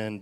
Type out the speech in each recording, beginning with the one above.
and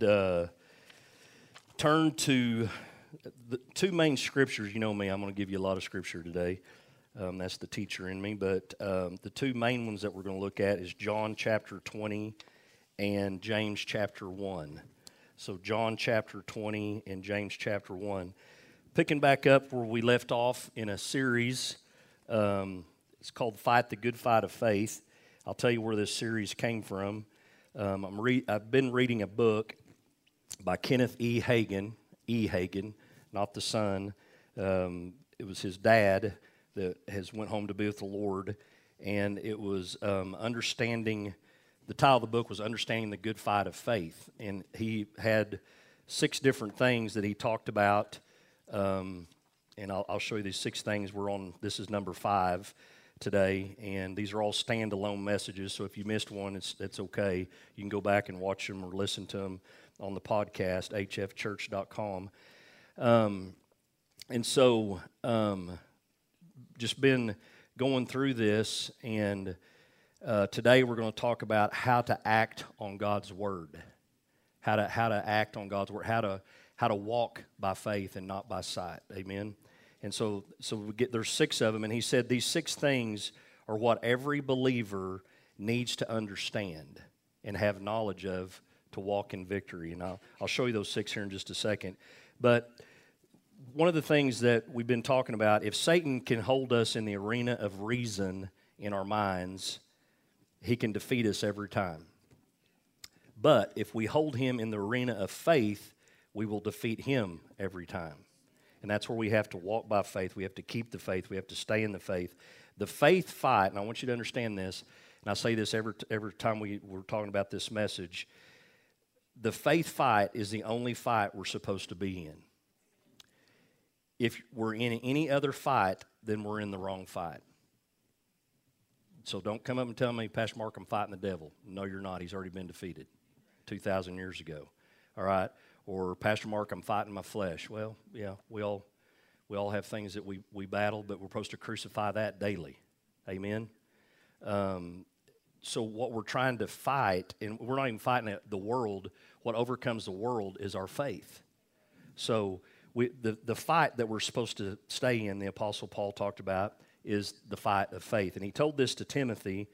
turn to the two main scriptures. You know me, I'm going to give you a lot of scripture today. That's the teacher in me. But the two main ones that we're going to look at is John chapter 20 and James chapter 1. So John chapter 20 and James chapter 1. Picking back up where we left off in a series, it's called Fight the Good Fight of Faith. I'll tell you where this series came from. I've been reading a book by Kenneth E. Hagin, not the son. It was his dad that went home to be with the Lord, and it was understanding. The title of the book was Understanding the Good Fight of Faith, and he had 6 different things that he talked about, and I'll show you these 6 things. This is number 5 today, and these are all standalone messages, so if you missed one, it's okay. You can go back and watch them or listen to them on the podcast, hfchurch.com. And so just been going through this, and today we're going to talk about how to act on God's Word, how to act on God's Word, how to walk by faith and not by sight. Amen. And so there's 6 of them, and he said these 6 things are what every believer needs to understand and have knowledge of to walk in victory. And I'll show you those 6 here in just a second. But one of the things that we've been talking about, if Satan can hold us in the arena of reason in our minds, he can defeat us every time. But if we hold him in the arena of faith, we will defeat him every time. And that's where we have to walk by faith. We have to keep the faith. We have to stay in the faith. The faith fight, and I want you to understand this, and I say this every time we're talking about this message, the faith fight is the only fight we're supposed to be in. If we're in any other fight, then we're in the wrong fight. So don't come up and tell me, Pastor Mark, I'm fighting the devil. No, you're not. He's already been defeated 2,000 years ago. All right? Or, Pastor Mark, I'm fighting my flesh. Well, yeah, we all have things that we battle, but we're supposed to crucify that daily. Amen? So what we're trying to fight, and we're not even fighting the world, what overcomes the world is our faith. So the fight that we're supposed to stay in, the Apostle Paul talked about, is the fight of faith. And he told this to Timothy,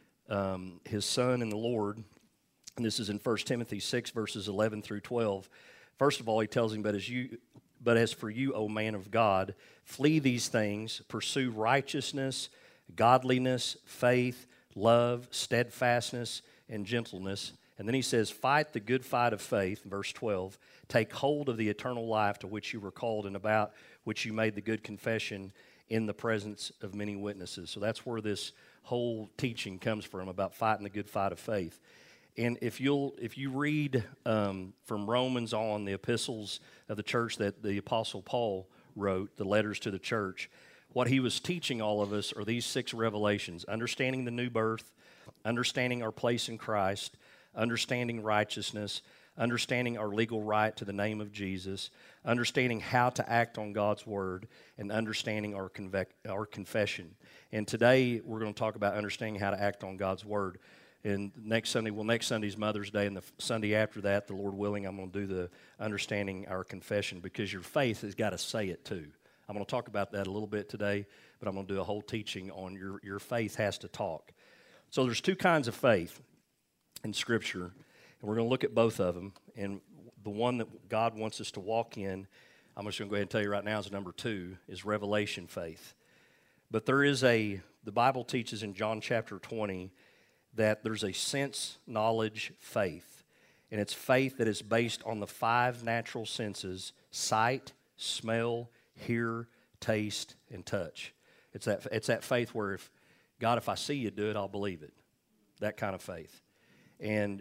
his son in the Lord, and this is in 1 Timothy 6, verses 11 through 12. First of all, he tells him, But as for you, O man of God, flee these things, pursue righteousness, godliness, faith, love, steadfastness, and gentleness. And then he says, fight the good fight of faith, verse 12. Take hold of the eternal life to which you were called and about which you made the good confession in the presence of many witnesses. So that's where this whole teaching comes from, about fighting the good fight of faith. And if you read from Romans on, the epistles of the church that the Apostle Paul wrote, the letters to the church, what he was teaching all of us are these 6 revelations: understanding the new birth, understanding our place in Christ, understanding righteousness, understanding our legal right to the name of Jesus, understanding how to act on God's Word, and understanding our confession. And today we're going to talk about understanding how to act on God's Word. And next Sunday's Mother's Day, and the Sunday after that, the Lord willing, I'm going to do the understanding our confession, because your faith has got to say it too. I'm going to talk about that a little bit today, but I'm going to do a whole teaching on your faith has to talk. So there's 2 kinds of faith in Scripture, and we're going to look at both of them. And the one that God wants us to walk in, I'm just going to go ahead and tell you right now, is number 2, is revelation faith. But the Bible teaches in John chapter 20 that there's a sense knowledge faith. And it's faith that is based on the 5 natural senses: sight, smell, hear, taste, and touch. It's that faith where if I see you do it, I'll believe it. That kind of faith. And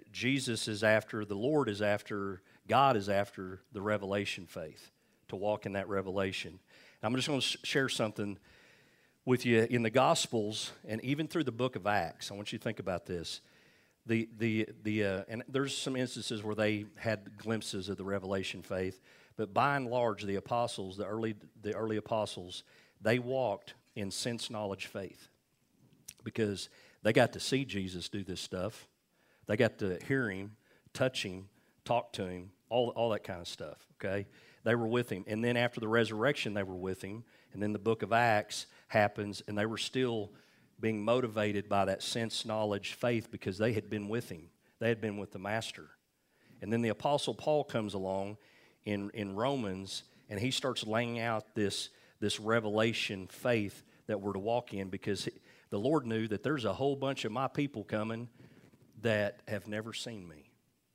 God is after the revelation faith, to walk in that revelation. And I'm just going to share something with you in the Gospels and even through the book of Acts. I want you to think about this. And there's some instances where they had glimpses of the revelation faith, but by and large, the apostles, the early apostles, they walked in sense knowledge faith, because they got to see Jesus do this stuff. They got to hear him, touch him, talked to him, all that kind of stuff, okay? They were with him. And then after the resurrection, they were with him. And then the book of Acts happens, and they were still being motivated by that sense, knowledge, faith, because they had been with him. They had been with the Master. And then the Apostle Paul comes along in Romans, and he starts laying out this revelation faith that we're to walk in, because the Lord knew that there's a whole bunch of my people coming that have never seen me.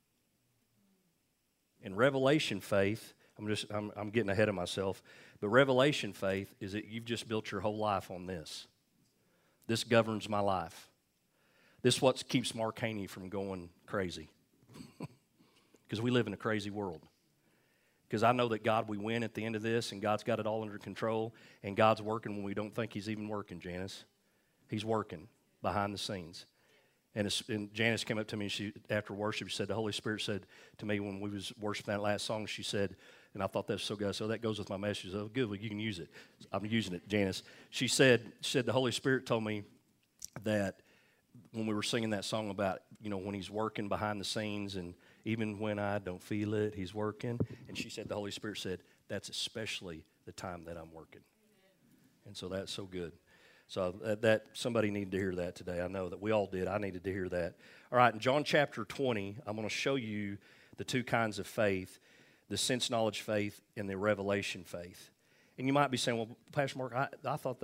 In revelation faith, I'm getting ahead of myself, but revelation faith is that you've just built your whole life on this. This governs my life. This is what keeps Mark Haney from going crazy. Because we live in a crazy world. Because I know that God, we win at the end of this, and God's got it all under control, and God's working when we don't think He's even working, Janice. He's working behind the scenes. And Janice came up to me, and after worship, she said, the Holy Spirit said to me when we was worshiping that last song, she said, and I thought that's so good. So that goes with my message. Oh, good, well, you can use it. I'm using it, Janice. She said the Holy Spirit told me that when we were singing that song about, when He's working behind the scenes, and even when I don't feel it, He's working. And she said, the Holy Spirit said, that's especially the time that I'm working. And so that's so good. So that somebody needed to hear that today. I know that we all did. I needed to hear that. All right, in John chapter 20, I'm going to show you the two kinds of faith, the sense knowledge faith and the revelation faith. And you might be saying, well, Pastor Mark, I thought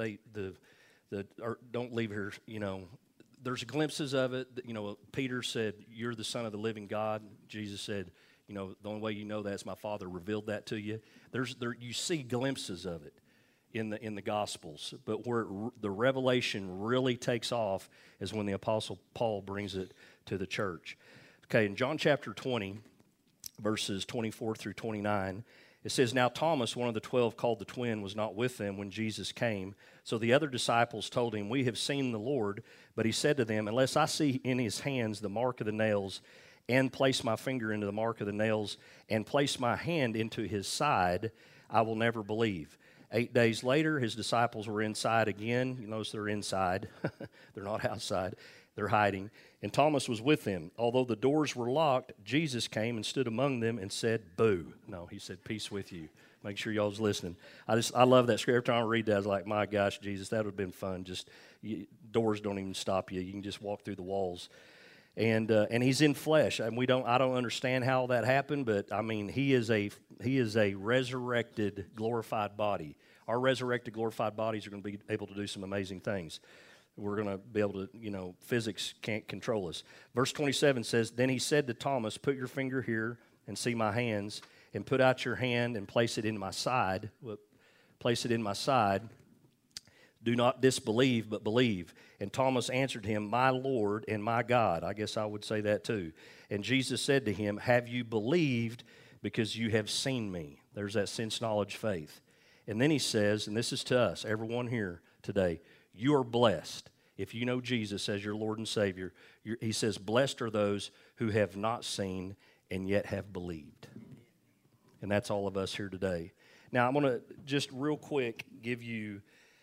don't leave here, there's glimpses of it. Peter said, you're the Son of the living God. Jesus said, the only way you know that is my Father revealed that to you. You see glimpses of it in the Gospels, but where the revelation really takes off is when the Apostle Paul brings it to the church. Okay, in John chapter 20, verses 24 through 29, it says, now Thomas, one of the 12 called the twin, was not with them when Jesus came. So the other disciples told him, we have seen the Lord. But he said to them, unless I see in his hands the mark of the nails, and place my finger into the mark of the nails, and place my hand into his side, I will never believe. 8 days later, his disciples were inside again. You notice they're inside. They're not outside. They're hiding. And Thomas was with them. Although the doors were locked, Jesus came and stood among them and said, boo. No, he said, peace with you. Make sure y'all was listening. I love that scripture. Every time I read that, I was like, my gosh, Jesus, that would have been fun. Doors don't even stop you. You can just walk through the walls. And he's in flesh. And I don't understand how that happened, but I mean, he is a resurrected, glorified body. Our resurrected, glorified bodies are going to be able to do some amazing things. We're going to be able to, physics can't control us. Verse 27 says, then he said to Thomas, put your finger here and see my hands, and put out your hand and place it in my side. Place it in my side. Do not disbelieve, but believe. And Thomas answered him, my Lord and my God. I guess I would say that too. And Jesus said to him, have you believed because you have seen me? There's that sense, knowledge, faith. And then he says, and this is to us, everyone here today, you are blessed if you know Jesus as your Lord and Savior. He says, blessed are those who have not seen and yet have believed. And that's all of us here today. Now, I'm going to just real quick give you,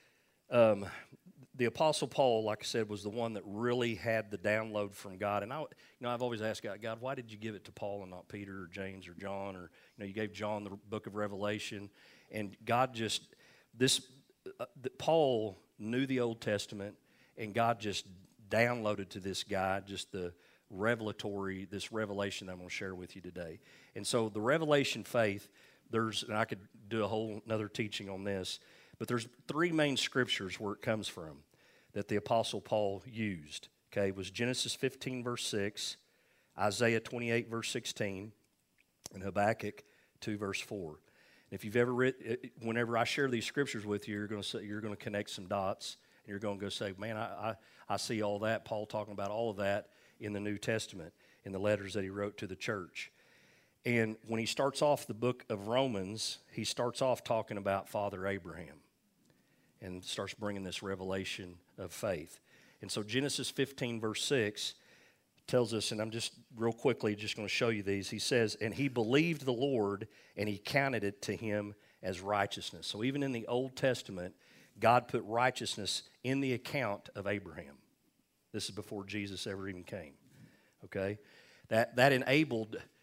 the Apostle Paul, like I said, was the one that really had the download from God. And I've always asked God, why did you give it to Paul and not Peter or James or John? Or, you gave John the book of Revelation. And God Paul knew the Old Testament, and God just downloaded to this guy just this revelation that I'm going to share with you today. And so the revelation faith, and I could do a whole another teaching on this, but there's three main scriptures where it comes from that the Apostle Paul used. Okay, it was Genesis 15, verse 6, Isaiah 28, verse 16, and Habakkuk 2, verse 4. If you've ever read, whenever I share these scriptures with you, you're going to connect some dots, and you're going to go say, man, I see all that, Paul talking about all of that in the New Testament, in the letters that he wrote to the church. And when he starts off the book of Romans, he starts off talking about Father Abraham and starts bringing this revelation of faith. And so Genesis 15, verse 6 tells us, and I'm just real quickly just going to show you these. He says, and he believed the Lord, and he counted it to him as righteousness. So even in the Old Testament, God put righteousness in the account of Abraham. This is before Jesus ever even came. Okay? That enabled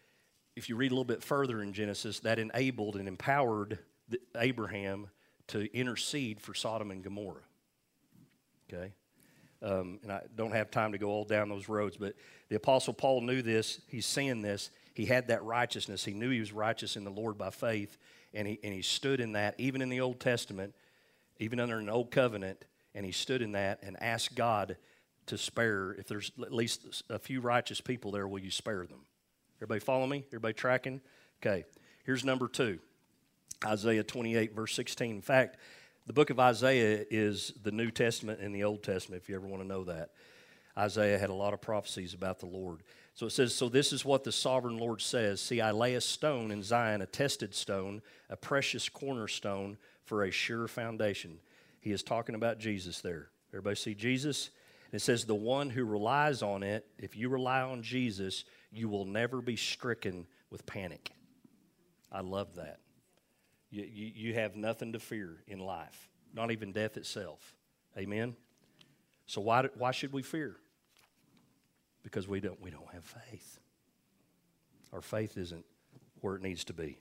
if you read a little bit further in Genesis, that enabled and empowered Abraham to intercede for Sodom and Gomorrah. Okay? And I don't have time to go all down those roads, but the Apostle Paul knew this. He's saying this. He had that righteousness. He knew he was righteous in the Lord by faith, and he stood in that, even in the Old Testament, even under an old covenant, and he stood in that and asked God to spare, if there's at least a few righteous people there, will you spare them? Everybody follow me? Everybody tracking? Okay, here's number 2, Isaiah 28, verse 16. In fact, the book of Isaiah is the New Testament and the Old Testament, if you ever want to know that. Isaiah had a lot of prophecies about the Lord. So it says, so this is what the sovereign Lord says. See, I lay a stone in Zion, a tested stone, a precious cornerstone for a sure foundation. He is talking about Jesus there. Everybody see Jesus? And it says, the one who relies on it, if you rely on Jesus, you will never be stricken with panic. I love that. You have nothing to fear in life, not even death itself. Amen? So why should we fear? Because we don't have faith. Our faith isn't where it needs to be.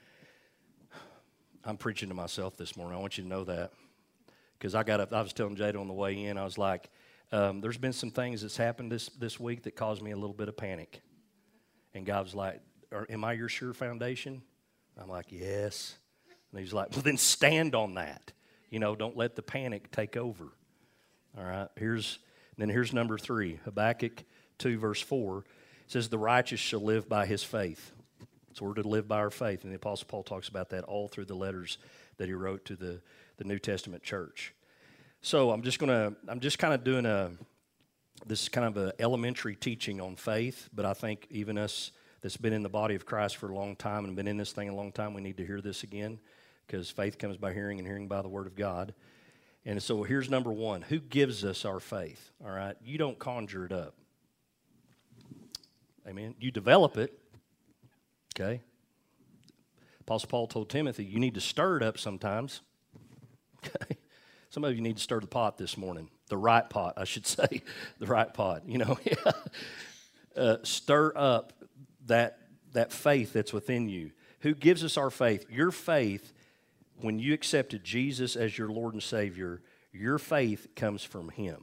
I'm preaching to myself this morning. I want you to know that. Because I was telling Jada on the way in, I was like, there's been some things that's happened this week that caused me a little bit of panic. And God was like, am I your sure foundation? I'm like, yes. And he's like, well, then stand on that. Don't let the panic take over. All right, here's number 3, Habakkuk 2, verse 4. It says, the righteous shall live by his faith. So we're to live by our faith. And the Apostle Paul talks about that all through the letters that he wrote to the New Testament church. So I'm just kind of doing this is kind of an elementary teaching on faith, but I think even us that's been in the body of Christ for a long time and been in this thing a long time, we need to hear this again, because faith comes by hearing and hearing by the word of God. And so here's number 1. Who gives us our faith? All right? You don't conjure it up. Amen? You develop it. Okay? Apostle Paul told Timothy, you need to stir it up sometimes. Okay? Some of you need to stir the pot this morning. The right pot, I should say. The right pot, stir up that faith that's within you. Who gives us our faith? Your faith, when you accepted Jesus as your Lord and Savior, your faith comes from Him.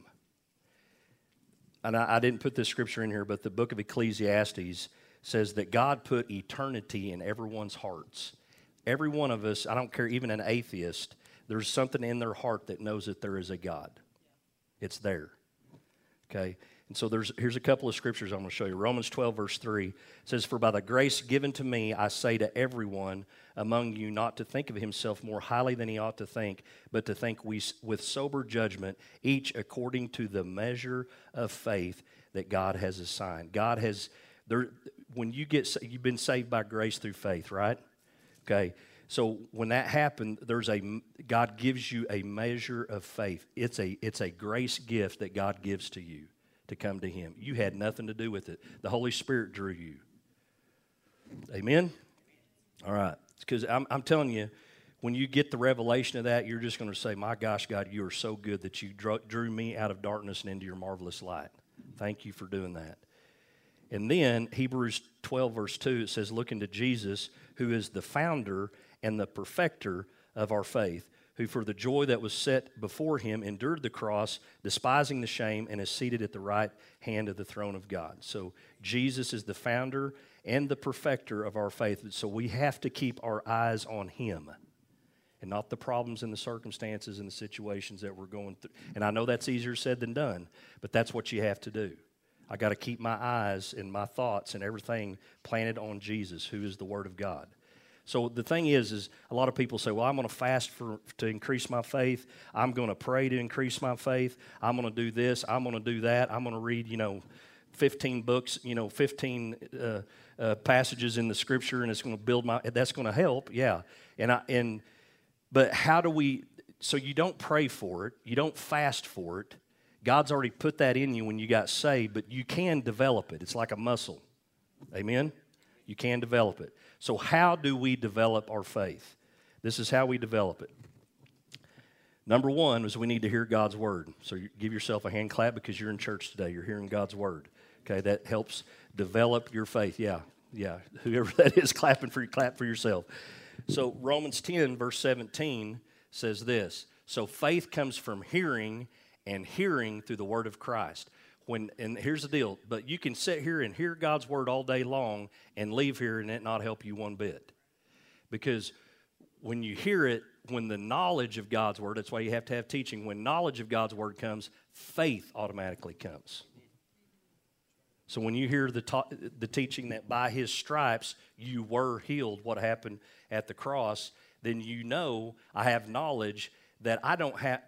And I didn't put this scripture in here, but the book of Ecclesiastes says that God put eternity in everyone's hearts. Every one of us, I don't care, even an atheist, there's something in their heart that knows that there is a God. It's there. Okay? And so here's a couple of scriptures I'm going to show you. Romans 12, verse 3 says, for by the grace given to me, I say to everyone among you not to think of himself more highly than he ought to think, but to think with sober judgment, each according to the measure of faith that God has assigned. God has, when you've been saved by grace through faith, right? Okay. So when that happened, God gives you a measure of faith. It's a grace gift that God gives to you to come to Him. You had nothing to do with it. The Holy Spirit drew you. Amen? All right. Because I'm telling you, when you get the revelation of that, you're just going to say, my gosh, God, you are so good that you drew me out of darkness and into your marvelous light. Thank you for doing that. And then Hebrews 12, verse 2, it says, look into Jesus, who is the founder and the perfecter of our faith, who for the joy that was set before him endured the cross, despising the shame, and is seated at the right hand of the throne of God. So Jesus is the founder and the perfecter of our faith. So we have to keep our eyes on Him and not the problems and the circumstances and the situations that we're going through. And I know that's easier said than done, but that's what you have to do. I got to keep my eyes and my thoughts and everything planted on Jesus, who is the Word of God. So the thing is a lot of people say, well, I'm going to fast to increase my faith. I'm going to pray to increase my faith. I'm going to do this. I'm going to do that. I'm going to read, 15 books, 15 passages in the Scripture, and it's going to build that's going to help, yeah. But how do we, so you don't pray for it. You don't fast for it. God's already put that in you when you got saved, but you can develop it. It's like a muscle. Amen? You can develop it. So how do we develop our faith? This is how we develop it. Number one is we need to hear God's Word. So you give yourself a hand clap because you're in church today. You're hearing God's Word. Okay, that helps develop your faith. Yeah, Yeah, whoever that is clapping for you, clap for yourself. So Romans 10, verse 17 says this. So faith comes from hearing, and hearing through the word of Christ. And here's the deal, but you can sit here and hear God's word all day long and leave here and it not help you one bit. Because when you hear it, when the knowledge of God's word, that's why you have to have teaching, when knowledge of God's word comes, faith automatically comes. So when you hear the teaching that by his stripes you were healed, what happened at the cross, then you know I have knowledge that I don't have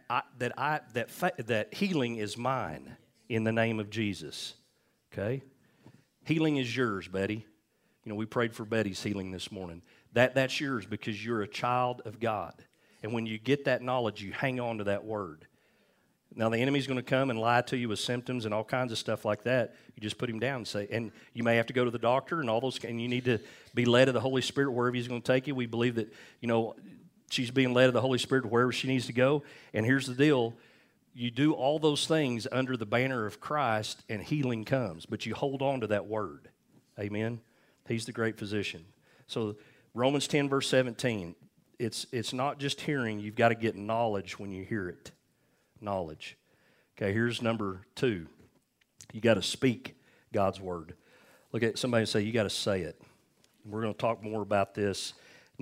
that healing is mine in the name of Jesus. Okay? Healing is yours, Betty. You know, we prayed for Betty's healing this morning. That's yours because you're a child of God. And when you get that knowledge, you hang on to that word. Now, the enemy's going to come and lie to you with symptoms and all kinds of stuff like that. You just put him down and say, and you may have to go to the doctor and all those, and you need to be led of the Holy Spirit wherever he's going to take you. We believe that, you know, she's being led of the Holy Spirit wherever she needs to go. And here's the deal. You do all those things under the banner of Christ and healing comes. But you hold on to that word. Amen? He's the great physician. So Romans 10, verse 17, it's not just hearing. You've got to get knowledge when you hear it. Knowledge. Okay, here's number 2. You got to speak God's word. Look at somebody and say, you got to say it. We're going to talk more about this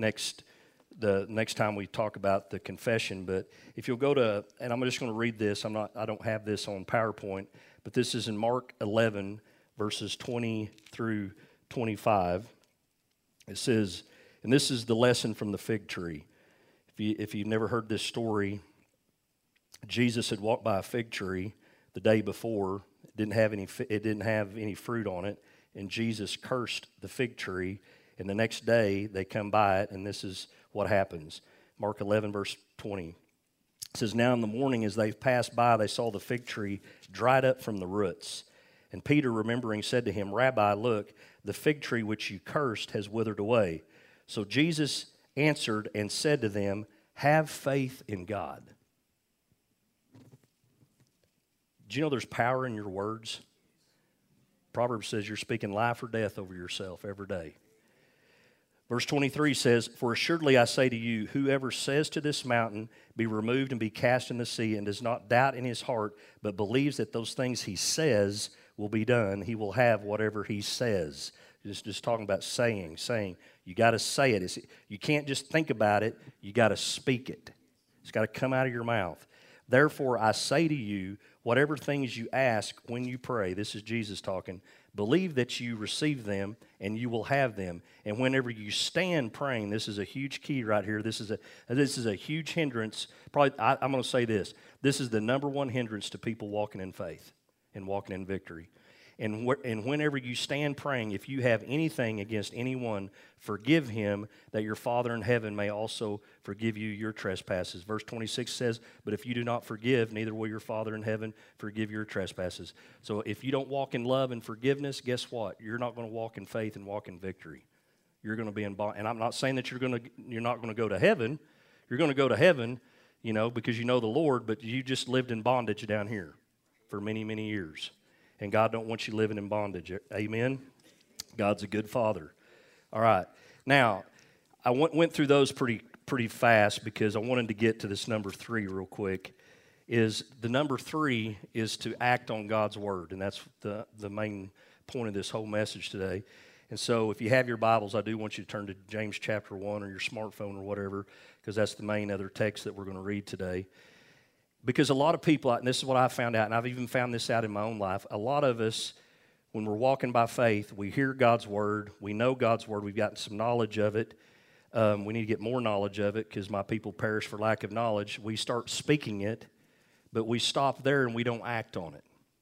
the next time we talk about the confession. But if you'll go to, and I'm just going to read this. I don't have this on PowerPoint, but this is in Mark 11, verses 20 through 25. It says, and this is the lesson from the fig tree. If you've never heard this story, Jesus had walked by a fig tree the day before. It didn't have any fruit on it, and Jesus cursed the fig tree. And the next day they come by it, and this is what happens. Mark 11, verse 20. It says, now in the morning as they passed by, they saw the fig tree dried up from the roots. And Peter, remembering, said to him, Rabbi, look, the fig tree which you cursed has withered away. So Jesus answered and said to them, have faith in God. Do you know there's power in your words? Proverbs says you're speaking life or death over yourself every day. Verse 23 says, for assuredly I say to you, whoever says to this mountain, be removed and be cast in the sea, and does not doubt in his heart, but believes that those things he says will be done, he will have whatever he says. Just talking about saying. You got to say it. You can't just think about it. You got to speak it. It's got to come out of your mouth. Therefore, I say to you, whatever things you ask when you pray, this is Jesus talking, believe that you receive them and you will have them. And whenever you stand praying, this is a huge key right here. This is a huge hindrance. Probably, I'm going to say this. This is the number one hindrance to people walking in faith and walking in victory. And whenever you stand praying, if you have anything against anyone, forgive him, that your Father in heaven may also forgive you your trespasses. Verse 26 says, but if you do not forgive, neither will your Father in heaven forgive your trespasses. So if you don't walk in love and forgiveness, guess what? You're not going to walk in faith and walk in victory. You're going to be in bondage. And I'm not saying that you're not going to go to heaven. You're going to go to heaven, you know, because you know the Lord, but you just lived in bondage down here for many, many years. And God don't want you living in bondage. Amen? God's a good Father. All right. Now, I went through those pretty fast because I wanted to get to this number 3 real quick. Is the number 3 is to act on God's Word. And that's the main point of this whole message today. And so if you have your Bibles, I do want you to turn to James chapter 1 or your smartphone or whatever, because that's the main other text that we're going to read today. Because a lot of people, and this is what I found out, and I've even found this out in my own life, a lot of us, when we're walking by faith, we hear God's Word, we know God's Word, we've gotten some knowledge of it. We need to get more knowledge of it because my people perish for lack of knowledge. We start speaking it, but we stop there and we don't act on it.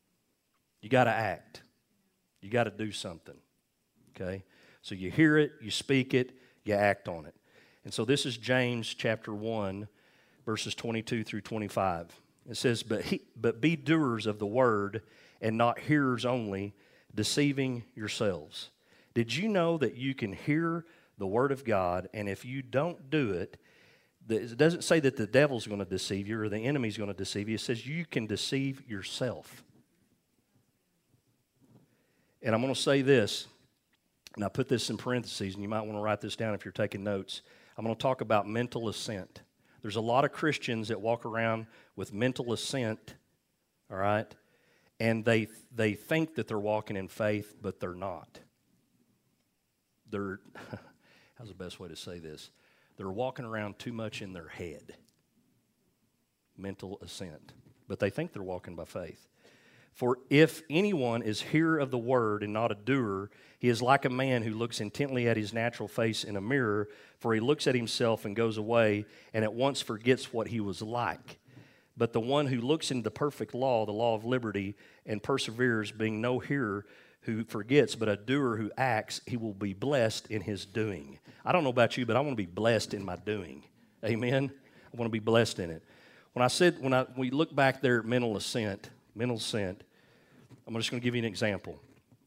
You got to act. You got to do something, okay? So you hear it, you speak it, you act on it. And so this is James chapter 1, verses 22 through 25. It says, but be doers of the word and not hearers only, deceiving yourselves. Did you know that you can hear the word of God, and if you don't do it, it doesn't say that the devil's going to deceive you or the enemy's going to deceive you. It says you can deceive yourself. And I'm going to say this. and I put this in parentheses, and you might want to write this down if you're taking notes. I'm going to talk about mental assent. There's a lot of Christians that walk around with mental assent, all right? And they think that they're walking in faith, but they're not. How's the best way to say this? They're walking around too much in their head. Mental assent. But they think they're walking by faith. For if anyone is hearer of the word and not a doer, he is like a man who looks intently at his natural face in a mirror, for he looks at himself and goes away and at once forgets what he was like. But the one who looks into the perfect law, the law of liberty, and perseveres, being no hearer who forgets, but a doer who acts, he will be blessed in his doing. I don't know about you, but I want to be blessed in my doing. Amen? I want to be blessed in it. When we look back there at mental assent, I'm just going to give you an example.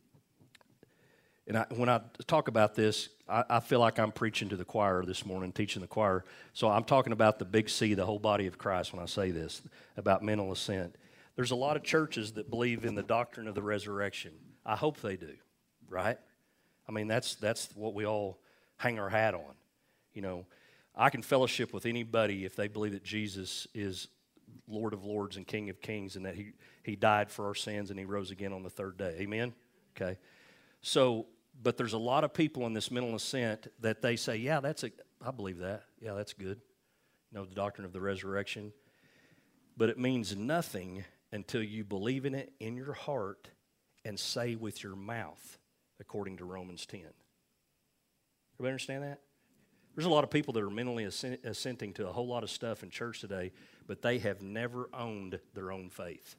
And when I talk about this, I feel like I'm preaching to the choir this morning, teaching the choir. So I'm talking about the big C, the whole body of Christ, when I say this, about mental assent. There's a lot of churches that believe in the doctrine of the resurrection. I hope they do, right? I mean, that's what we all hang our hat on. You know, I can fellowship with anybody if they believe that Jesus is Lord of Lords and King of Kings, and that he died for our sins and he rose again on the third day. Amen? Okay. So, but there's a lot of people in this mental assent that they say, yeah, I believe that. Yeah, that's good. You know, the doctrine of the resurrection. But it means nothing until you believe in it in your heart and say with your mouth, according to Romans 10. Everybody understand that? There's a lot of people that are mentally assenting to a whole lot of stuff in church today, but they have never owned their own faith.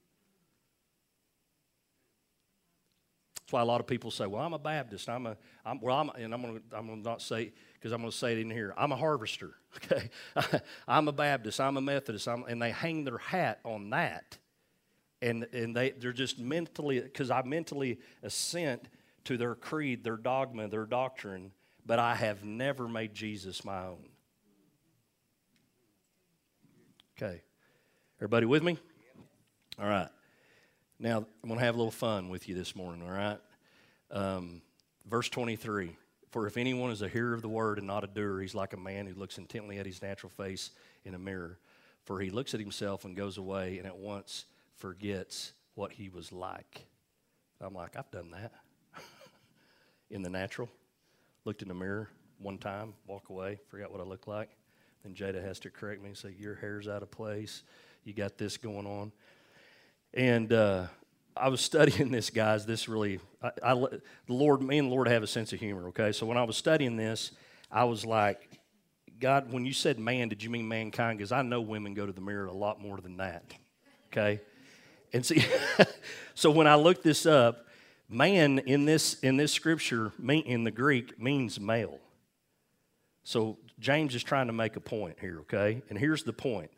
That's why a lot of people say, "Well, I'm a Baptist. I'm going to not say, because I'm going to say it in here. I'm a harvester. Okay, I'm a Baptist. I'm a Methodist. And they hang their hat on that, and they're just mentally, because I mentally assent to their creed, their dogma, their doctrine, but I have never made Jesus my own. Okay, everybody with me? All right. Now, I'm going to have a little fun with you this morning, all right? Verse 23, for if anyone is a hearer of the word and not a doer, he's like a man who looks intently at his natural face in a mirror. For he looks at himself and goes away and at once forgets what he was like. I'm like, I've done that in the natural. Looked in the mirror one time, walk away, forgot what I look like. Then Jada has to correct me and say, your hair's out of place. You got this going on. And I was studying this, guys. This really, me and the Lord have a sense of humor, okay? So when I was studying this, I was like, God, when you said man, did you mean mankind? Because I know women go to the mirror a lot more than that, okay? And see, so when I looked this up, man in this scripture, in the Greek, means male. So James is trying to make a point here, okay? And here's the point.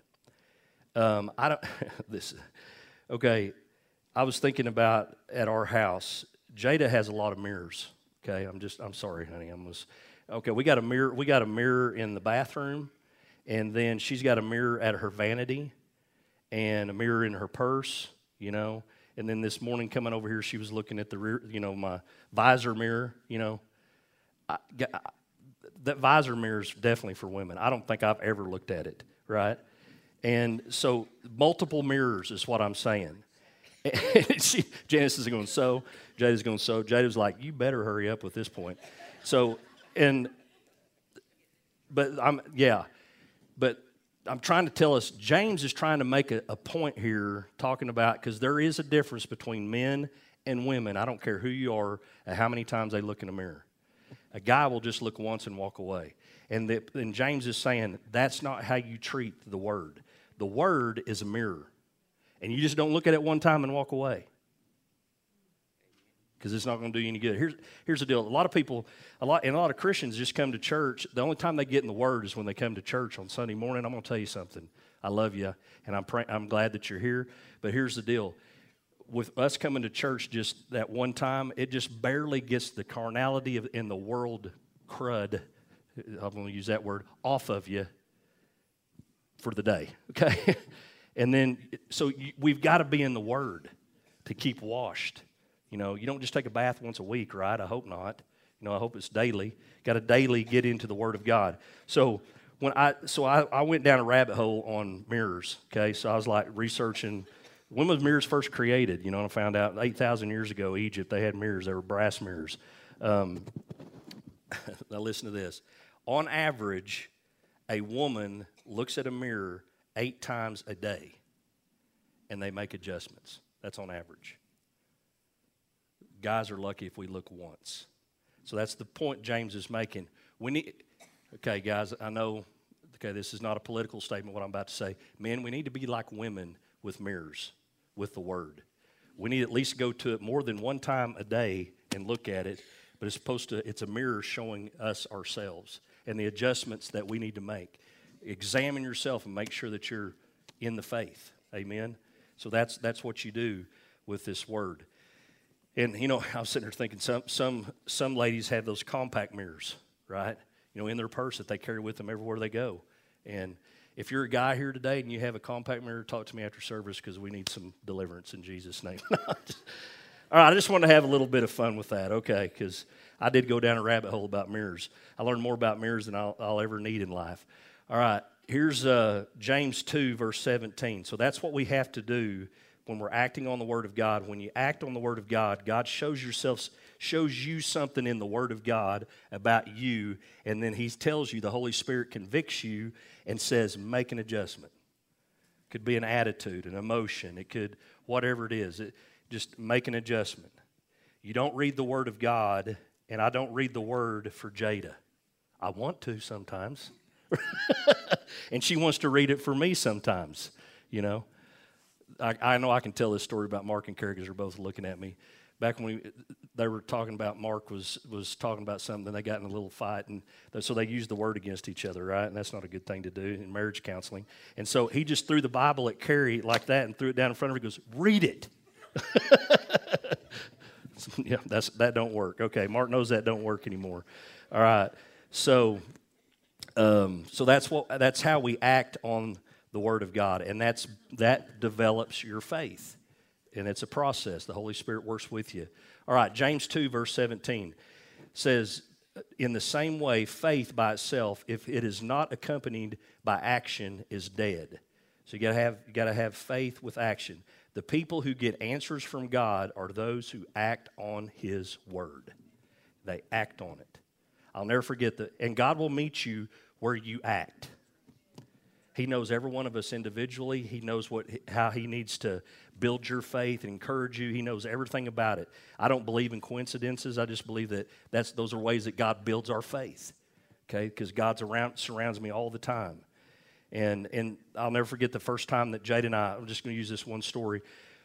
Okay, I was thinking about at our house, Jada has a lot of mirrors. Okay, I'm sorry, honey. Okay, we got a mirror in the bathroom, and then she's got a mirror at her vanity, and a mirror in her purse, you know. And then this morning coming over here, she was looking at the rear, you know, my visor mirror, you know. That visor mirror is definitely for women. I don't think I've ever looked at it, right? And so multiple mirrors is what I'm saying. Janice is going, so. Jada's going, so. Jada's like, you better hurry up with this point. So, but I'm trying to tell us, James is trying to make a point here, talking about, because there is a difference between men and women. I don't care who you are and how many times they look in a mirror. A guy will just look once and walk away. And James is saying, that's not how you treat the Word. The Word is a mirror. And you just don't look at it one time and walk away, because it's not going to do you any good. Here's the deal. A lot of people, a lot of Christians just come to church. The only time they get in the Word is when they come to church on Sunday morning. I'm going to tell you something. I love you, and I'm glad that you're here. But here's the deal. With us coming to church just that one time, it just barely gets the carnality in the world crud, I'm going to use that word, off of you for the day, okay? And then, so we've got to be in the Word to keep washed. You know, you don't just take a bath once a week, right? I hope not. I hope it's daily. Got to daily get into the Word of God. So I went down a rabbit hole on mirrors. Okay, so I was like researching when was mirrors first created. And I found out 8,000 years ago, Egypt, they had mirrors. They were brass mirrors. Now listen to this. On average, a woman looks at a mirror 8 times a day, and they make adjustments. That's on average. Guys are lucky if we look once. So that's the point James is making. Okay, guys, I know, this is not a political statement, what I'm about to say. Men, we need to be like women with mirrors, with the Word. We need at least go to it more than one time a day and look at it, but it's a mirror showing us ourselves and the adjustments that we need to make. Examine yourself and make sure that you're in the faith. Amen? So that's what you do with this Word. And, I was sitting there thinking some ladies have those compact mirrors, right? In their purse that they carry with them everywhere they go. And if you're a guy here today and you have a compact mirror, talk to me after service because we need some deliverance in Jesus' name. All right, I just wanted to have a little bit of fun with that, okay, because I did go down a rabbit hole about mirrors. I learned more about mirrors than I'll ever need in life. All right, here's James 2, verse 17. So that's what we have to do when we're acting on the Word of God. When you act on the Word of God, God shows you something in the Word of God about you, and then He tells you, the Holy Spirit convicts you and says, make an adjustment. It could be an attitude, an emotion. It could, whatever it is, just make an adjustment. You don't read the Word of God, and I don't read the Word for Jada. I want to sometimes. And she wants to read it for me sometimes, I know I can tell this story about Mark and Carrie because they're both looking at me. Back when they were talking about, Mark was talking about something, and they got in a little fight, and so they used the word against each other, right? And that's not a good thing to do in marriage counseling. And so he just threw the Bible at Carrie like that and threw it down in front of her and goes, read it. Yeah, that don't work. Okay, Mark knows that don't work anymore. All right, so that's how we act on the Word of God, and that develops your faith, and it's a process. The Holy Spirit works with you. All right, James 2, verse 17 says, in the same way, faith by itself, if it is not accompanied by action, is dead. So you got to have faith with action. The people who get answers from God are those who act on His Word. They act on it. I'll never forget that, and God will meet you where you act. He knows every one of us individually. He knows how He needs to build your faith and encourage you. He knows everything about it. I don't believe in coincidences. I just believe that those are ways that God builds our faith, okay? Because God surrounds me all the time. And I'll never forget the first time that Jade and I'm just going to use this one story.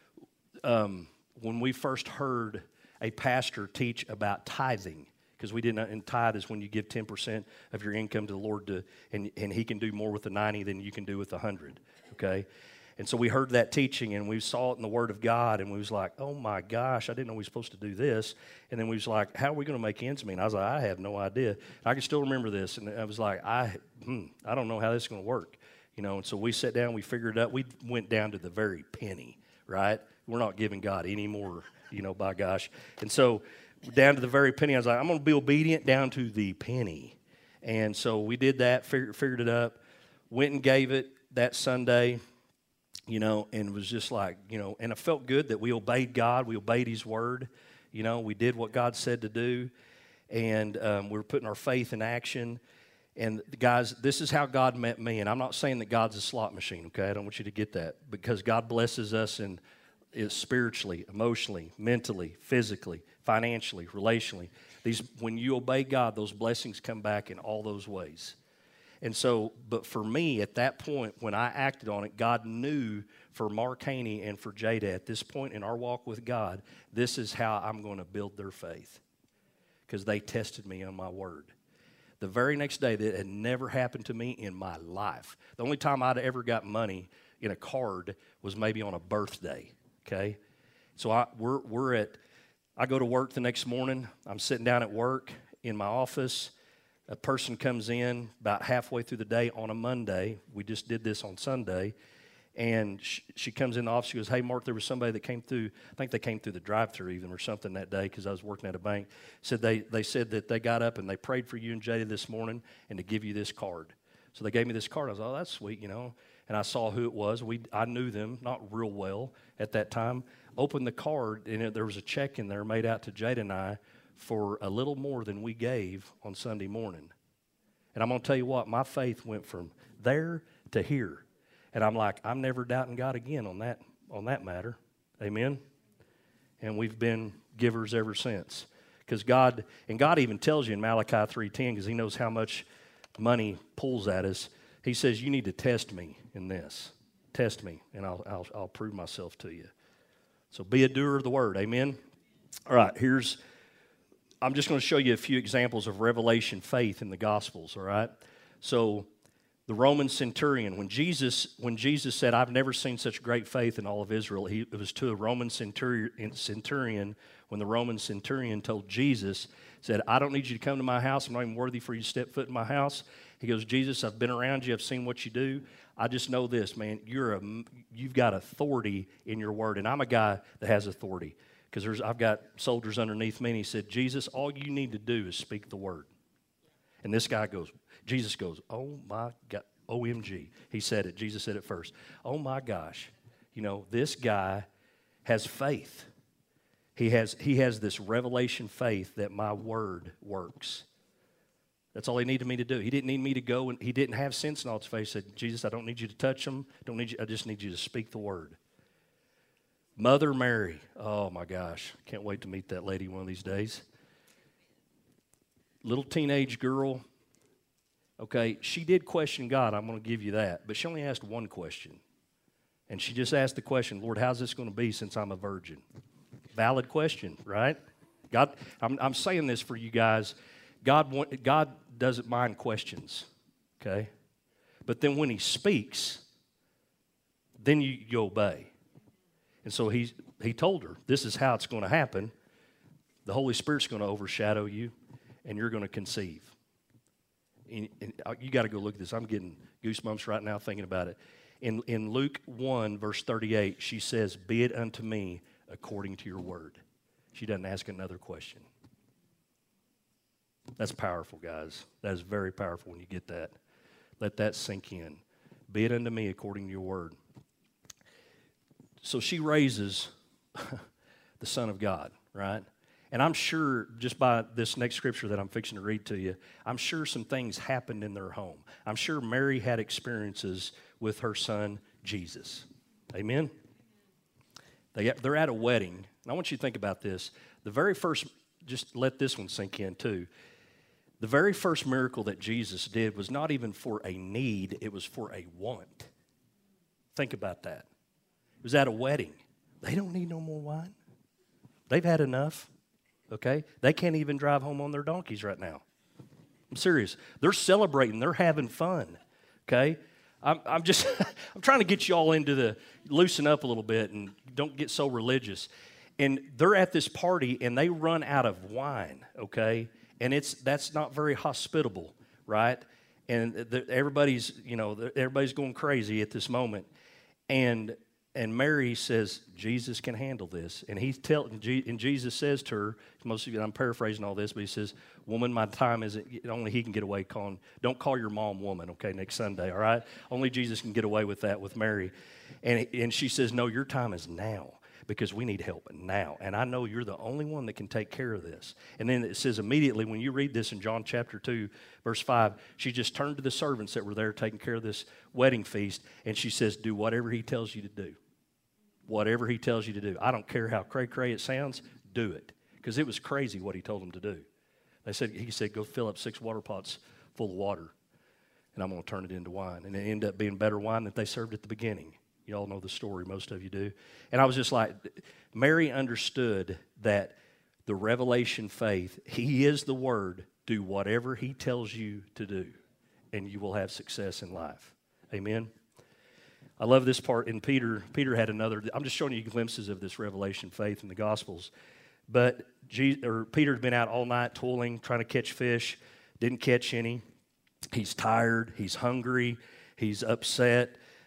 When we first heard a pastor teach about tithing, because we didn't, and tithe is when you give 10% of your income to the Lord, and He can do more with the 90 than you can do with the 100, okay? And so we heard that teaching, and we saw it in the Word of God, and we was like, oh my gosh, I didn't know we were supposed to do this. And then we was like, how are we going to make ends meet? And I was like, I have no idea. And I can still remember this, and I was like, I don't know how this is going to work, And so we sat down, we figured it out. We went down to the very penny, right? We're not giving God any more, by gosh. And so down to the very penny, I was like, I'm going to be obedient down to the penny. And so we did that, figured it up, went and gave it that Sunday, and it was just like, and it felt good that we obeyed God, we obeyed His Word, we did what God said to do, and we were putting our faith in action. And guys, this is how God met me, and I'm not saying that God's a slot machine, okay? I don't want you to get that, because God blesses us spiritually, emotionally, mentally, physically, financially, relationally. When you obey God, those blessings come back in all those ways. And so, but for me, at that point, when I acted on it, God knew for Mark Haney and for Jada, at this point in our walk with God, this is how I'm going to build their faith, because they tested me on my word. The very next day, that had never happened to me in my life. The only time I'd ever got money in a card was maybe on a birthday, okay? So I go to work the next morning. I'm sitting down at work in my office. A person comes in about halfway through the day on a Monday. We just did this on Sunday. And she comes in the office. She goes, "Hey, Mark, there was somebody that came through. I think they came through the drive-thru even or something that day because I was working at a bank. Said they said that they got up and they prayed for you and Jada this morning and to give you this card. So they gave me this card. I was like, oh, that's sweet, you know. And I saw who it was. I knew them, not real well at that time. Opened the card, and there was a check in there made out to Jada and I for a little more than we gave on Sunday morning. And I'm going to tell you what, my faith went from there to here. And I'm like, I'm never doubting God again on that matter. Amen? And we've been givers ever since. Because God even tells you in Malachi 3:10, because he knows how much money pulls at us, he says, you need to test me in this. Test me, and I'll prove myself to you. So be a doer of the word. Amen? All right, I'm just going to show you a few examples of revelation faith in the Gospels, all right? So the Roman centurion, when Jesus said, I've never seen such great faith in all of Israel, it was to a Roman centurion when the Roman centurion told Jesus, said, I don't need you to come to my house. I'm not even worthy for you to step foot in my house. He goes, Jesus, I've been around you. I've seen what you do. I just know this, man. You've got authority in your word. And I'm a guy that has authority because I've got soldiers underneath me. And he said, Jesus, all you need to do is speak the word. And Jesus goes, oh my God, OMG. He said it. Jesus said it first. Oh my gosh. You know, this guy has faith. He has this revelation faith that my word works. That's all he needed me to do. He didn't need me to go, and he didn't have sense in all his face. He said, Jesus, I don't need you to touch them. I just need you to speak the word. Mother Mary. Oh my gosh. Can't wait to meet that lady one of these days. Little teenage girl. Okay, she did question God. I'm going to give you that. But she only asked one question. And she just asked the question, Lord, how's this going to be since I'm a virgin? Valid question, right? God, I'm saying this for you guys. God doesn't mind questions, okay? But then when he speaks, then you obey. And so he told her, this is how it's going to happen. The Holy Spirit's going to overshadow you, and you're going to conceive. And you got to go look at this. I'm getting goosebumps right now thinking about it. In Luke 1, verse 38, she says, be it unto me according to your word. She doesn't ask another question. That's powerful, guys. That is very powerful when you get that. Let that sink in. Be it unto me according to your word. So she raises the Son of God, right? And I'm sure, just by this next scripture that I'm fixing to read to you, I'm sure some things happened in their home. I'm sure Mary had experiences with her son, Jesus. Amen? They're at a wedding. And I want you to think about this. The very first, just let this one sink in too. The very first miracle that Jesus did was not even for a need, it was for a want. Think about that. It was at a wedding. They don't need no more wine. They've had enough, okay? They can't even drive home on their donkeys right now. I'm serious. They're celebrating. They're having fun, okay? I'm just, I'm trying to get you all into loosen up a little bit and don't get so religious. And they're at this party and they run out of wine, okay? And that's not very hospitable, right? And everybody's going crazy at this moment. And Mary says, Jesus can handle this. And and Jesus says to her, most of you, I'm paraphrasing all this, but he says, woman, my time isn't, only he can get away calling, don't call your mom woman, okay, next Sunday, all right? Only Jesus can get away with that with Mary. And she says, no, your time is now, because we need help now. And I know you're the only one that can take care of this. And then it says immediately, when you read this in John chapter 2, verse 5, she just turned to the servants that were there taking care of this wedding feast, and she says, do whatever he tells you to do. Whatever he tells you to do. I don't care how cray-cray it sounds, do it. Because it was crazy what he told them to do. He said, go fill up 6 water pots full of water, and I'm going to turn it into wine. And it ended up being better wine than they served at the beginning. You all know the story, most of you do. And I was just like, Mary understood that the revelation faith, he is the word, do whatever he tells you to do, and you will have success in life. Amen? I love this part in Peter. Peter had another, I'm just showing you glimpses of this revelation faith in the Gospels. But Peter had been out all night toiling, trying to catch fish, didn't catch any. He's tired, he's hungry, he's upset.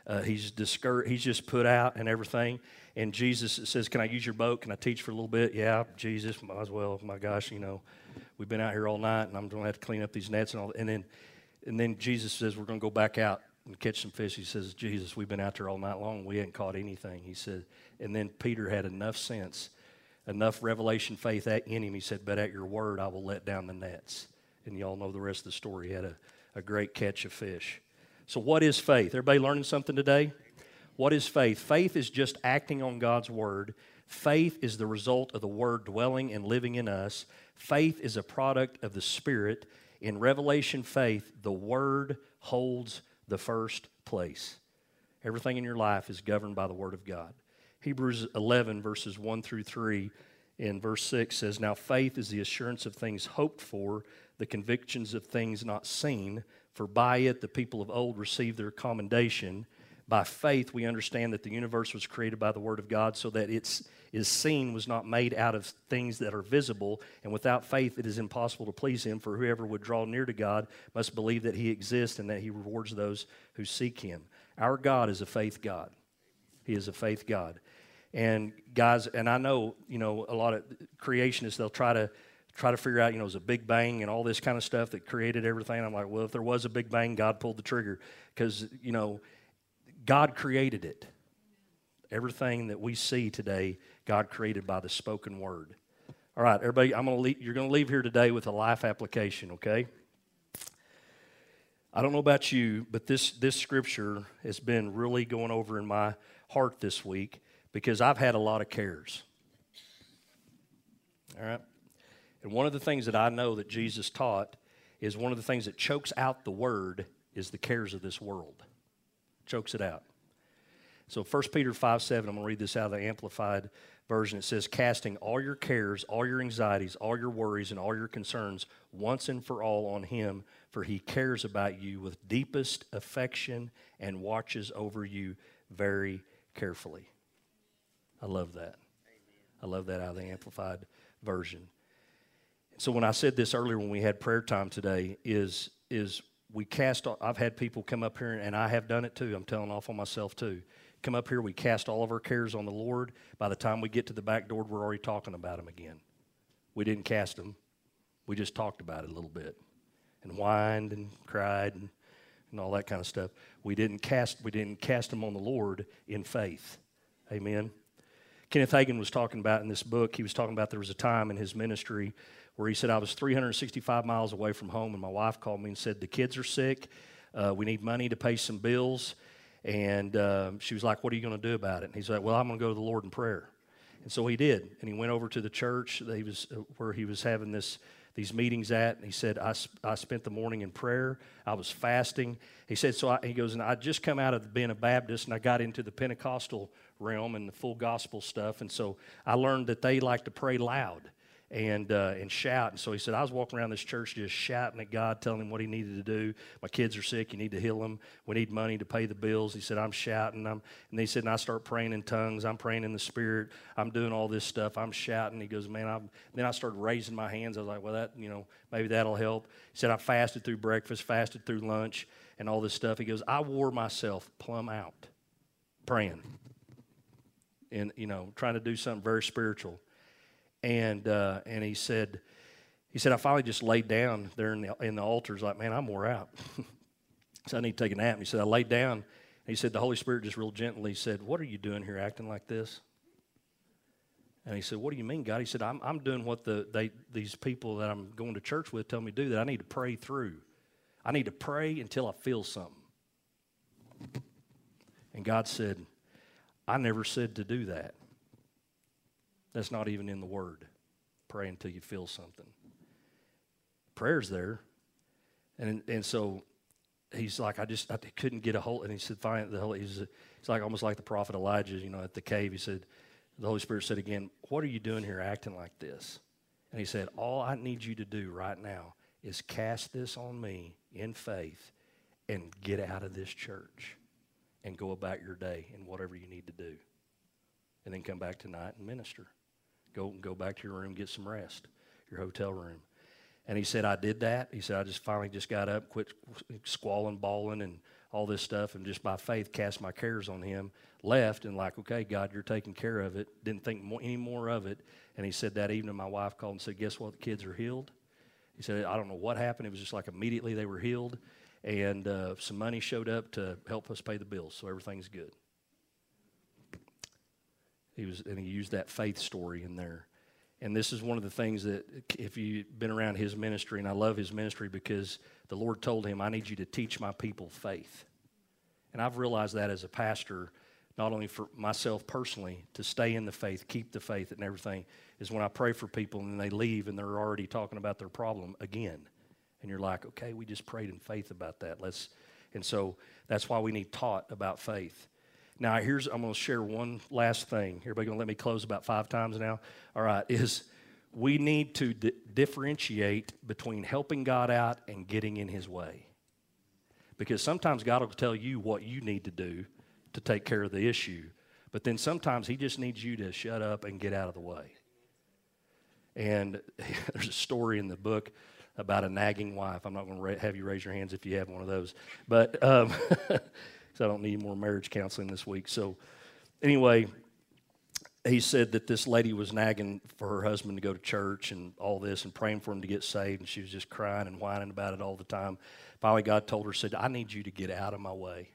He's discouraged. He's just put out and everything. And Jesus says, "Can I use your boat? Can I teach for a little bit?" Yeah, Jesus, might as well. My gosh, we've been out here all night, and I'm going to have to clean up these nets and all. And then Jesus says, "We're going to go back out and catch some fish." He says, "Jesus, we've been out there all night long. We hadn't caught anything." He said, and then Peter had enough sense, enough revelation faith in him. He said, "But at your word, I will let down the nets." And you all know the rest of the story. He had a great catch of fish. So what is faith? Everybody learning something today? What is faith? Faith is just acting on God's word. Faith is the result of the word dwelling and living in us. Faith is a product of the Spirit. In Revelation faith, the word holds the first place. Everything in your life is governed by the word of God. Hebrews 11, verses 1 through 3, in verse 6 says, "Now faith is the assurance of things hoped for, the convictions of things not seen. For by it the people of old received their commendation. By faith we understand that the universe was created by the word of God, so that it is seen was not made out of things that are visible. And without faith it is impossible to please him. For whoever would draw near to God must believe that he exists and that he rewards those who seek him." Our God is a faith God. He is a faith God. And guys, and I know, a lot of creationists, they'll try to figure out, it's a big bang and all this kind of stuff that created everything. I'm like, well, if there was a big bang, God pulled the trigger, because, God created it. Everything that we see today, God created by the spoken word. All right, everybody, you're going to leave here today with a life application, okay? I don't know about you, but this scripture has been really going over in my heart this week, because I've had a lot of cares. All right? And one of the things that I know that Jesus taught is one of the things that chokes out the word is the cares of this world. Chokes it out. So 1 Peter 5:7, I'm going to read this out of the Amplified Version. It says, "Casting all your cares, all your anxieties, all your worries, and all your concerns once and for all on him, for he cares about you with deepest affection and watches over you very carefully." I love that. I love that out of the Amplified Version. So when I said this earlier when we had prayer time today, is we cast, I've had people come up here, and I have done it too. I'm telling off on myself too. Come up here, we cast all of our cares on the Lord. By the time we get to the back door, we're already talking about them again. We didn't cast them. We just talked about it a little bit and whined and cried and all that kind of stuff. We didn't cast them on the Lord in faith. Amen. Kenneth Hagin was talking about in this book, he was talking about there was a time in his ministry where he said, "I was 365 miles away from home, and my wife called me and said, 'The kids are sick. We need money to pay some bills.' And she was like, 'What are you going to do about it?' And he's like, 'Well, I'm going to go to the Lord in prayer.' And so he did. And he went over to the church that where he was having these meetings at. And he said, I spent the morning in prayer. I was fasting. He said, he goes, and I just come out of being a Baptist, and I got into the Pentecostal realm and the full gospel stuff. And so I learned that they like to pray loud and shout. And so he said, I was walking around this church just shouting at God, telling him what he needed to do. My kids are sick. You need to heal them. We need money to pay the bills. He said, I'm shouting. And he said, and I start praying in tongues. I'm praying in the Spirit. I'm doing all this stuff. I'm shouting. He goes, man, then I started raising my hands. I was like, well, that, maybe that'll help. He said, I fasted through breakfast, fasted through lunch, and all this stuff. He goes, I wore myself plumb out praying and, trying to do something very spiritual. And he said, I finally just laid down there in the altars like, man, I'm wore out. So I need to take a nap. And he said, I laid down. And he said, the Holy Spirit just real gently said, what are you doing here acting like this? And he said, what do you mean, God? He said, I'm doing what these people that I'm going to church with tell me to do, that I need to pray through. I need to pray until I feel something. And God said, I never said to do that. That's not even in the Word. Pray until you feel something. Prayer's there. And so he's like, I couldn't get a hold. And he said, finally, he's like almost like the prophet Elijah, at the cave. He said, the Holy Spirit said again, what are you doing here acting like this? And he said, all I need you to do right now is cast this on me in faith and get out of this church and go about your day and whatever you need to do. And then come back tonight and minister. Go back to your room, get some rest, your hotel room. And he said, I did that. He said, I finally got up, quit squalling, bawling, and all this stuff, and just by faith cast my cares on him, left, and like, okay, God, you're taking care of it. Didn't think any more of it. And he said that evening, my wife called and said, guess what? The kids are healed. He said, I don't know what happened. It was just like immediately they were healed, and some money showed up to help us pay the bills, so everything's good. He used that faith story in there. And this is one of the things that, if you've been around his ministry, and I love his ministry because the Lord told him, I need you to teach my people faith. And I've realized that as a pastor, not only for myself personally, to stay in the faith, keep the faith and everything, is when I pray for people and they leave and they're already talking about their problem again. And you're like, okay, we just prayed in faith about that. And so that's why we need taught about faith. Now, I'm going to share one last thing. Everybody going to let me close about 5 times now? All right, is we need to differentiate between helping God out and getting in his way. Because sometimes God will tell you what you need to do to take care of the issue. But then sometimes he just needs you to shut up and get out of the way. And there's a story in the book about a nagging wife. I'm not going to have you raise your hands if you have one of those. But I don't need more marriage counseling this week. So anyway, he said that this lady was nagging for her husband to go to church and all this and praying for him to get saved, and she was just crying and whining about it all the time. Finally, God told her, said, I need you to get out of my way.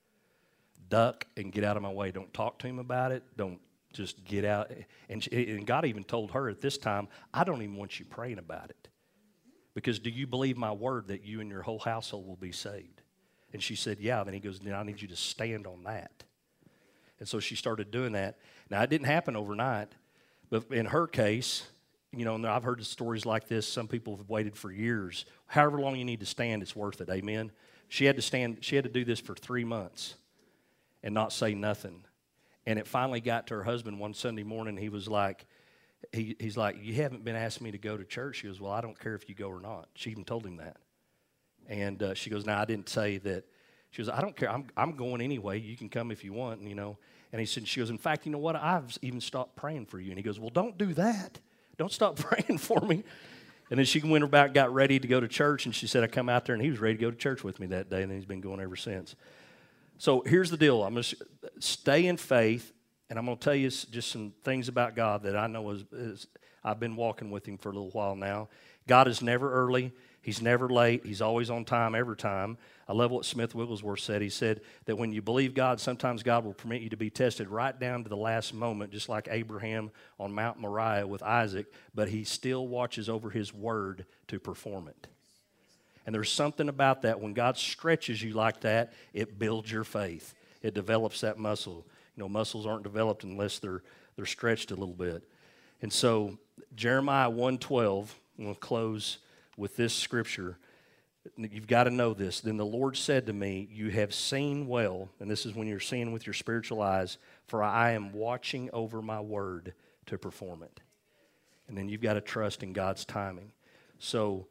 Duck and get out of my way. Don't talk to him about it. Don't just get out. And God even told her at this time, I don't even want you praying about it. Because do you believe my word that you and your whole household will be saved? And she said, yeah. Then he goes, then I need you to stand on that. And so she started doing that. Now, it didn't happen overnight. But in her case, you know, and I've heard stories like this. Some people have waited for years. However long you need to stand, it's worth it. Amen? She had to stand. She had to do this for 3 months and not say nothing. And it finally got to her husband one Sunday morning. He was like, he's like, you haven't been asking me to go to church. She goes, well, I don't care if you go or not. She even told him that. And she goes, no, I didn't say that. She goes, I don't care. I'm going anyway. You can come if you want, you know. And he said, she goes, in fact, you know what? I've even stopped praying for you. And he goes, well, don't do that. Don't stop praying for me. And then she went about, got ready to go to church. And she said, I come out there, and he was ready to go to church with me that day. And then he's been going ever since. So here's the deal. I'm going to stay in faith. And I'm going to tell you just some things about God that I know is I've been walking with him for a little while now. God is never early. He's never late. He's always on time every time. I love what Smith Wigglesworth said. He said that when you believe God, sometimes God will permit you to be tested right down to the last moment, just like Abraham on Mount Moriah with Isaac, but he still watches over his word to perform it. And there's something about that. When God stretches you like that, it builds your faith. It develops that muscle. You know, muscles aren't developed unless they're stretched a little bit. And so Jeremiah 1:12, I'm going to close with this scripture. You've got to know this. Then the Lord said to me, you have seen well, and this is when you're seeing with your spiritual eyes, for I am watching over my word to perform it. And then you've got to trust in God's timing. So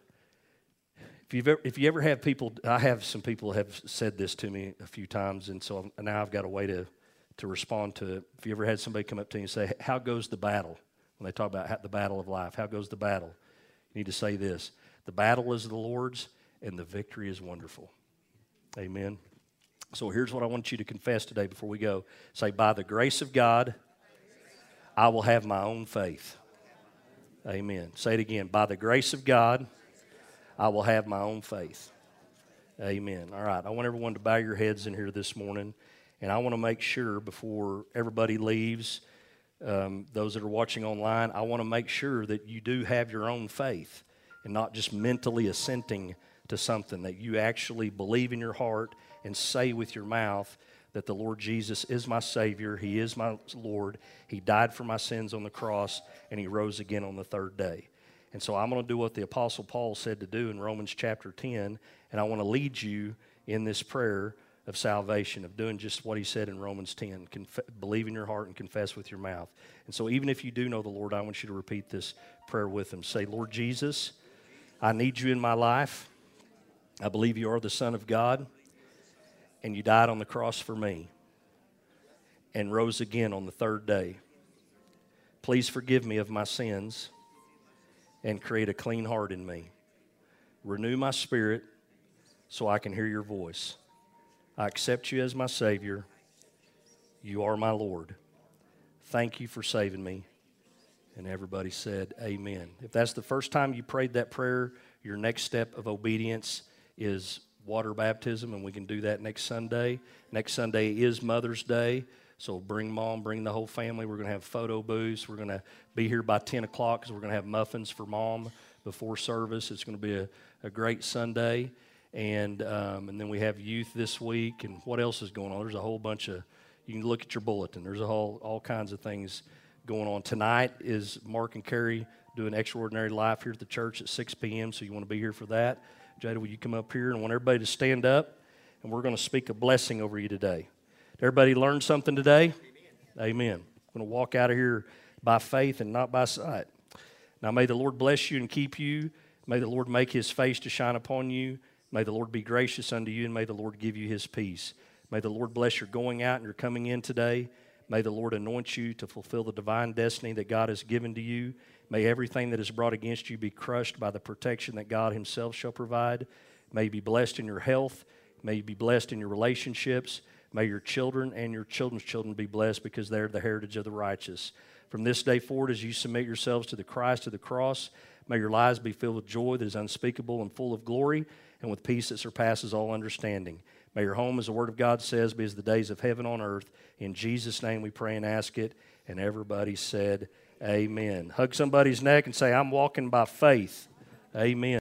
if you ever have people, I have some people have said this to me a few times, and so now I've got a way to respond to it. If you ever had somebody come up to you and say, how goes the battle? When they talk about the battle of life, how goes the battle? You need to say this: the battle is the Lord's, and the victory is wonderful. Amen. So here's what I want you to confess today before we go. Say, by the grace of God, I will have my own faith. Amen. Say it again. By the grace of God, I will have my own faith. Amen. All right. I want everyone to bow your heads in here this morning. And I want to make sure before everybody leaves, those that are watching online, I want to make sure that you do have your own faith and not just mentally assenting to something, that you actually believe in your heart and say with your mouth that the Lord Jesus is my Savior, He is my Lord, He died for my sins on the cross, and He rose again on the 3rd day. And so I'm going to do what the Apostle Paul said to do in Romans chapter 10, and I want to lead you in this prayer of salvation, of doing just what he said in Romans 10. Believe in your heart and confess with your mouth. And so even if you do know the Lord, I want you to repeat this prayer with him. Say, Lord Jesus, I need you in my life. I believe you are the Son of God, and you died on the cross for me and rose again on the 3rd day. Please forgive me of my sins and create a clean heart in me. Renew my spirit so I can hear your voice. I accept you as my Savior. You are my Lord. Thank you for saving me. And everybody said, amen. If that's the first time you prayed that prayer, your next step of obedience is water baptism, and we can do that next Sunday. Next Sunday is Mother's Day, so bring Mom, bring the whole family. We're going to have photo booths. We're going to be here by 10 o'clock because we're going to have muffins for Mom before service. It's going to be a great Sunday. And then we have youth this week. And what else is going on? There's a whole bunch of, you can look at your bulletin. There's all kinds of things going on. Tonight is Mark and Carrie doing Extraordinary Life here at the church at 6 p.m., so you want to be here for that. Jada, will you come up here? And I want everybody to stand up, and we're going to speak a blessing over you today. Did everybody learn something today? Amen. I'm going to walk out of here by faith and not by sight. Now may the Lord bless you and keep you. May the Lord make his face to shine upon you. May the Lord be gracious unto you, and may the Lord give you his peace. May the Lord bless your going out and your coming in today. May the Lord anoint you to fulfill the divine destiny that God has given to you. May everything that is brought against you be crushed by the protection that God himself shall provide. May you be blessed in your health. May you be blessed in your relationships. May your children and your children's children be blessed because they're the heritage of the righteous. From this day forward, as you submit yourselves to the Christ of the cross, may your lives be filled with joy that is unspeakable and full of glory, and with peace that surpasses all understanding. May your home, as the Word of God says, be as the days of heaven on earth. In Jesus' name we pray and ask it. And everybody said, amen. Hug somebody's neck and say, I'm walking by faith. Amen.